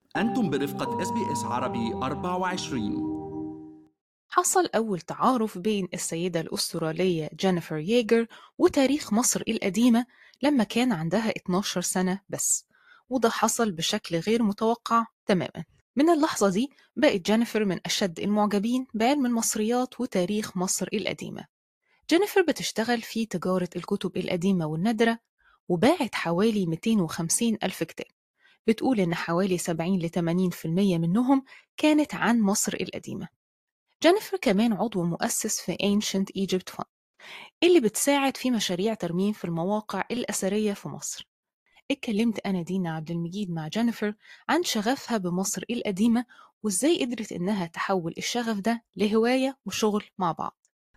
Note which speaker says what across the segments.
Speaker 1: أنتم برفقة SBS عربي 24.
Speaker 2: حصل أول تعارف بين السيدة الأسترالية جينيفر ييجر وتاريخ مصر القديمة لما كان عندها 12 سنة بس، وده حصل بشكل غير متوقع تماما. من اللحظة دي بقت جينيفر من أشد المعجبين بعلم المصريات وتاريخ مصر القديمة. جينيفر بتشتغل في تجارة الكتب القديمة والنادرة، وباعت حوالي 250 ألف كتاب. بتقول إن حوالي 70 ل 80% منهم كانت عن مصر القديمة. جينيفر كمان عضو مؤسس في Ancient Egypt Fund اللي بتساعد في مشاريع ترميم في المواقع الأثرية في مصر. اتكلمت أنا دينا عبد المجيد مع جينيفر عن شغفها بمصر القديمة وإزاي قدرت إنها تحول الشغف ده لهواية وشغل مع بعض.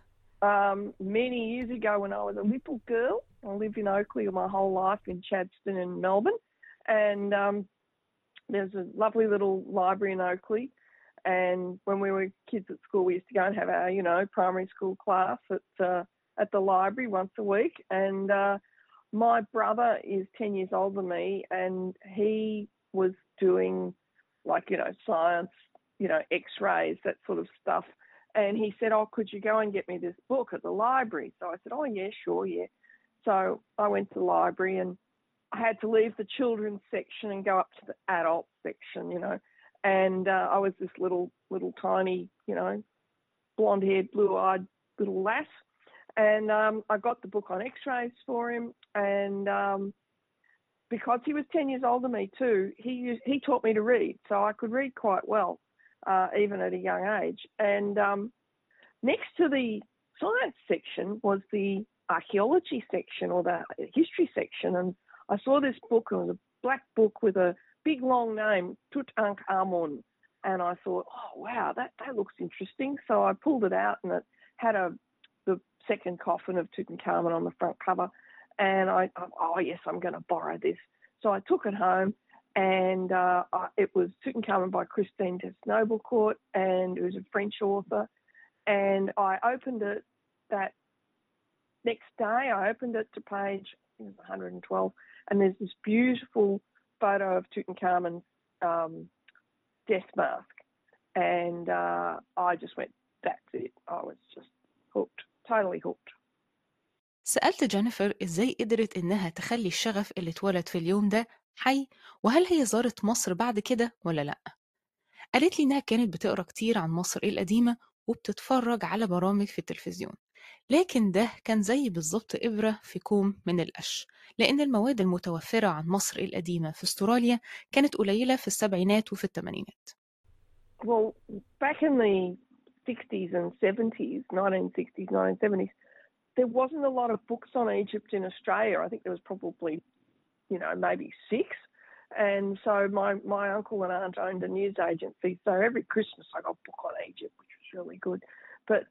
Speaker 3: Many years ago when I was a little girl, I lived in Oakley my whole life in Chadstone in Melbourne, and there's a lovely little library in Oakley. And when we were kids at school, we used to go and have our, primary school class at the library once a week. And my brother is 10 years older than me, and he was doing science, X-rays, that sort of stuff. And he said, "Oh, could you go and get me this book at the library?" So I said, "Oh, yeah, sure, yeah." So I went to the library and I had to leave the children's section and go up to the adult section, And I was this little tiny, blonde-haired, blue-eyed little lass. And I got the book on X-rays for him. And because he was 10 years older than me too, he taught me to read. So I could read quite well, even at a young age. And next to the science section was the archaeology section or the history section. And I saw this book. It was a black book with a big long name, Tutankhamun. And I thought, oh, wow, that looks interesting. So I pulled it out and it had the second coffin of Tutankhamun on the front cover. And oh, yes, I'm going to borrow this. So I took it home and it was Tutankhamun by Christine Desnoblecourt, and it was a French author. And I opened it that next day. I opened it to page 112, and there's this beautiful photo of Tutankhamun's death mask. And I just went, that's it. I was just hooked, totally hooked.
Speaker 2: سألت جينيفر إزاي قدرت إنها تخلي الشغف اللي اتولد في اليوم ده حي، وهل هي زارت مصر بعد كده ولا لأ؟ قالت لي إنها كانت بتقرأ كتير عن مصر القديمة وبتتفرج على برامج في التلفزيون، لكن ده كان زي بالظبط إبرة في كوم من القش، لأن المواد المتوفرة عن مصر القديمة في أستراليا كانت قليلة في السبعينات وفي الثمانينات.
Speaker 3: Well, back in the 60s and 70s, 1960s, 1970s, there wasn't a lot of books on Egypt in Australia. I think there was probably, maybe 6. And so my uncle and aunt owned a news agency. So every Christmas I got a book on Egypt, which was really good. But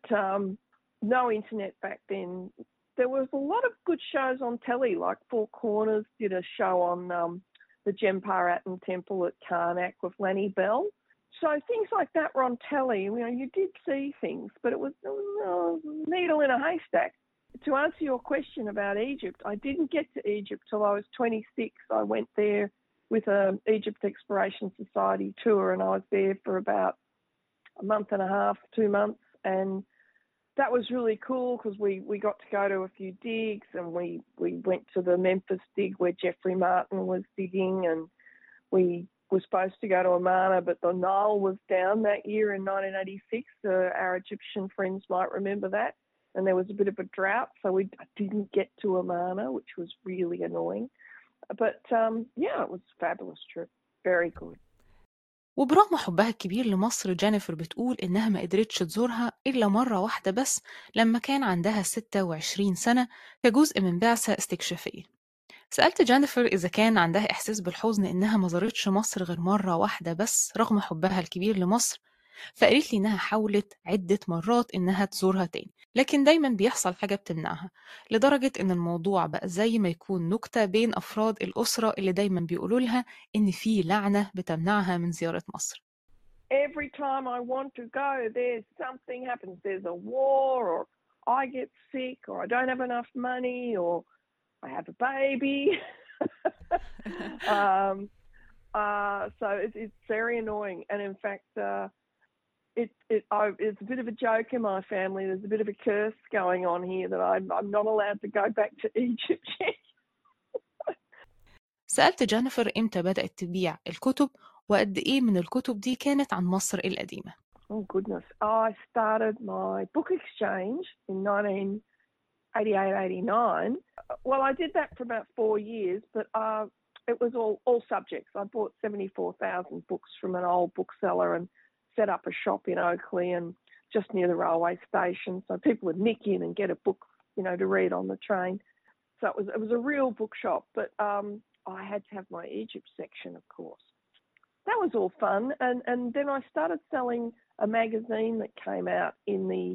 Speaker 3: no internet back then. There was a lot of good shows on telly, like Four Corners did a show on the Jemparatn Temple at Karnak with Lenny Bell. So things like that were on telly. You did see things, but it was a needle in a haystack. To answer your question about Egypt, I didn't get to Egypt till I was 26. I went there with an Egypt Exploration Society tour, and I was there for about a month and a half, 2 months, and that was really cool because we got to go to a few digs, and we went to the Memphis dig where Geoffrey Martin was digging, and we were supposed to go to Amana, but the Nile was down that year in 1986. Our Egyptian friends might remember that. And there was a bit of a drought, so I didn't get to Amana, which was really annoying. But it was a fabulous trip. Very good.
Speaker 2: وبرغم حبها الكبير لمصر، جينيفر بتقول إنها ما قدرتش تزورها إلا مرة واحدة بس لما كان عندها 26 سنة كجزء من بعثة استكشافية. سألت جينيفر إذا كان عندها إحساس بالحزن إنها ما زارتش مصر غير مرة واحدة بس رغم حبها الكبير لمصر، فقالت لي إنها حاولت عدة مرات إنها تزورها تاني، لكن دايما بيحصل حاجة بتمنعها، لدرجة إن الموضوع بقى زي ما يكون نكتة بين أفراد الأسرة اللي دايما بيقولوا لها إن في لعنة بتمنعها من زيارة مصر.
Speaker 3: Every time I want to go, there's something happens. There's a war, or I get sick, or I don't have enough money, or I have a baby. So it's very annoying. And in fact, it's a bit of a joke in my family. There's a bit of a curse going on here that I'm not allowed to go back to Egypt yet.
Speaker 2: سألت جينيفر إمتى بدأت تبيع الكتب وقد إيه من الكتب دي كانت عن مصر القديمة.
Speaker 3: Oh, goodness. I started my book exchange in 1988-89. Well, I did that for about 4 years, but it was all subjects. I bought 74,000 books from an old bookseller and set up a shop in Oakley and just near the railway station, so people would nick in and get a book, to read on the train. So it was a real bookshop, but I had to have my Egypt section, of course. That was all fun, and then I started selling a magazine that came out in the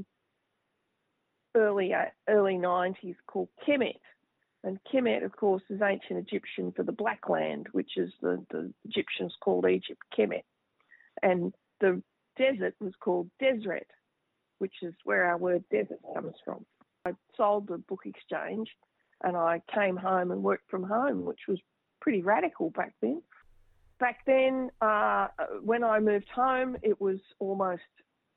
Speaker 3: early 90s called Kemet. And Kemet, of course, is ancient Egyptian for the Black Land, which is the Egyptians called Egypt Kemet. And the desert was called Deseret, which is where our word desert comes from. I sold the book exchange and I came home and worked from home, which was pretty radical back then. Back then, when I moved home, it was almost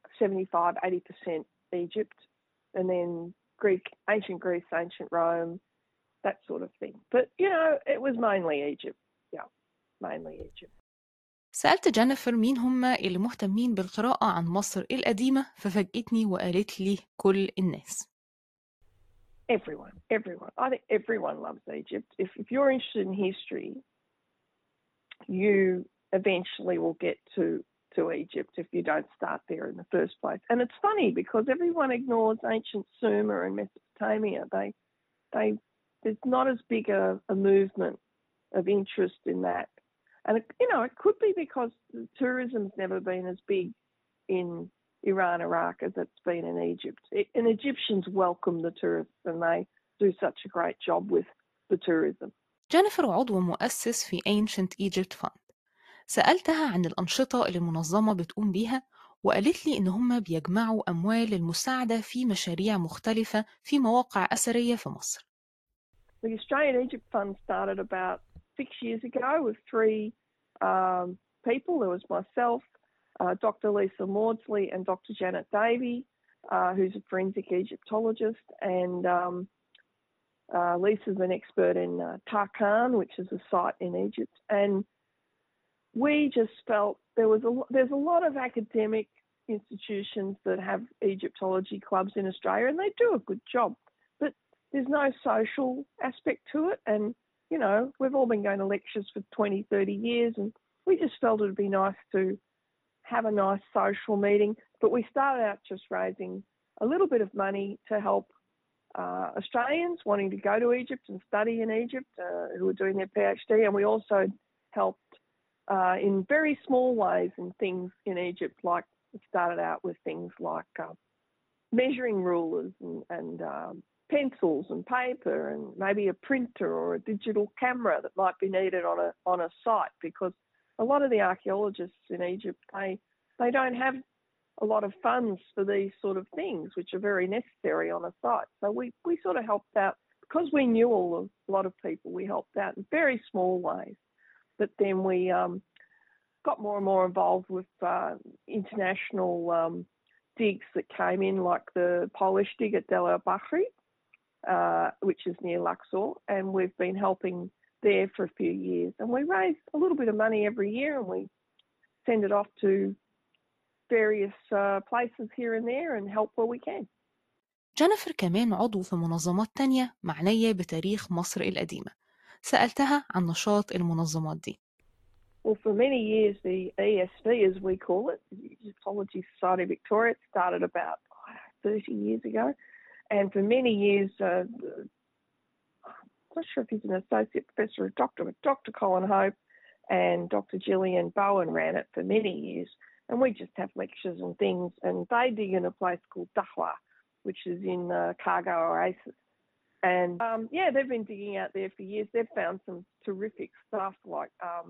Speaker 3: 75-80% Egypt, and then ancient Greece, ancient Rome, that sort of thing. But, it was mainly Egypt. Yeah, mainly Egypt.
Speaker 2: سألت جينيفر مين هم اللي مهتمين بالقراءة عن مصر القديمة ففاجأتني وقالت لي كل الناس.
Speaker 3: Everyone. I think everyone loves Egypt. If you're interested in history, you eventually will get to Egypt if you don't start there in the first place. And it's funny because everyone ignores ancient Sumer and Mesopotamia. There's not as big a movement of interest in that. And, it could be because tourism's never been as big in Iran, Iraq as it's been in Egypt. And Egyptians welcome the tourists and they do such a great job with the tourism.
Speaker 2: جينيفر عضو مؤسس في Ancient Egypt Fund. سألتها عن الأنشطة اللي المنظمة بتقوم بيها وقالت لي إن هم بيجمعوا أموال للمساعدة في مشاريع مختلفة في مواقع أثرية في مصر.
Speaker 3: The Australian Egypt Fund started about 6 years ago with 3 people. There was myself, Dr. Lisa Maudsley and Dr. Janet Davey, who's a forensic Egyptologist, and Lisa's an expert in Tarkhan, which is a site in Egypt. And we just felt there's a lot of academic institutions that have Egyptology clubs in Australia, and they do a good job. But there's no social aspect to it, and we've all been going to lectures for 20, 30 years, and we just felt it would be nice to have a nice social meeting. But we started out just raising a little bit of money to help Australians wanting to go to Egypt and study in Egypt who are doing their PhD, and we also helped in very small ways in things in Egypt, like it started out with things like measuring rulers and pencils and paper and maybe a printer or a digital camera that might be needed on a site, because a lot of the archaeologists in Egypt, they don't have a lot of funds for these sort of things, which are very necessary on a site. So we sort of helped out, because we knew a lot of people, we helped out in very small ways. But then we got more and more involved with international digs that came in, like the Polish dig at Del el-Bahri, which is near Luxor, and we've been helping there for a few years. And we raise a little bit of money every year and we send it off to various places here and there and help where we can.
Speaker 2: جينيفر كمان عضو في منظمات تانية معنية بتاريخ مصر القديمة. سألتها عن نشاط المنظمات دي.
Speaker 3: Well, for many years, the ESV, as we call it, the Egyptology Society of Victoria, it started about 30 years ago. And for many years, I'm not sure if he's an associate professor or doctor, but Dr. Colin Hope and Dr. Gillian Bowen ran it for many years. And we just have lectures and things. And they dig in a place called Dahwa, which is in Cargo Oasis. And, they've been digging out there for years. They've found some terrific stuff, like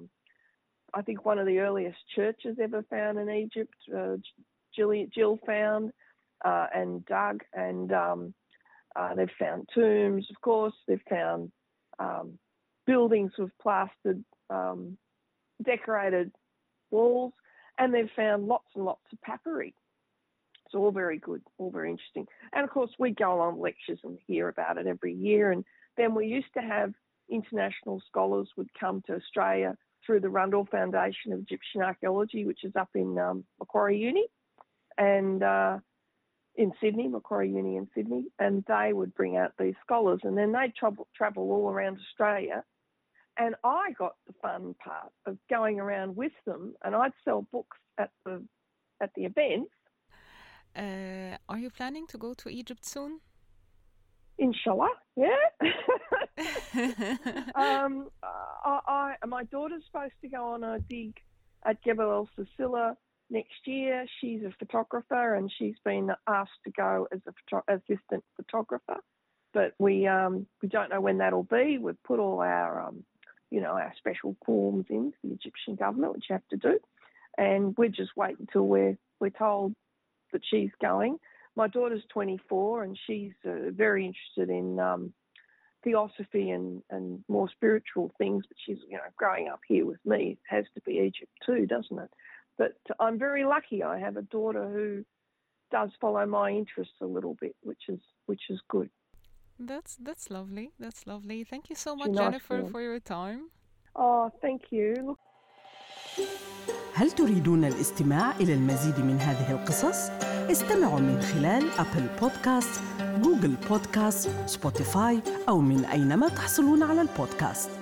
Speaker 3: I think one of the earliest churches ever found in Egypt, Jill found and dug. And they've found tombs, of course. They've found buildings with plastered decorated walls, and they've found lots and lots of papyri. It's all very good, all very interesting. And, of course, we go on lectures and hear about it every year. And then we used to have international scholars would come to Australia through the Rundle Foundation of Egyptian Archaeology, which is up in Macquarie Uni and in Sydney, Macquarie Uni in Sydney. And they would bring out these scholars, and then they'd travel all around Australia. And I got the fun part of going around with them, and I'd sell books at the events.
Speaker 2: Are you planning to go to Egypt soon?
Speaker 3: Inshallah, yeah. My daughter's supposed to go on a dig at Jebel El Silsila next year. She's a photographer, and she's been asked to go as an assistant photographer. But we don't know when that'll be. We've put all our our special forms in to the Egyptian government, which you have to do, and we're just waiting until we're told that she's going. My daughter's 24, and she's very interested in theosophy and more spiritual things, but she's, growing up here with me, it has to be Egypt too, doesn't it? But I'm very lucky. I have a daughter who does follow my interests a little bit, which is good.
Speaker 2: That's lovely. That's lovely. Thank you so much, Jennifer, for your time.
Speaker 3: Oh, thank you.
Speaker 4: هل تريدون الاستماع إلى المزيد من هذه القصص؟ استمعوا من خلال أبل بودكاست، جوجل بودكاست، سبوتيفاي أو من أينما تحصلون على البودكاست.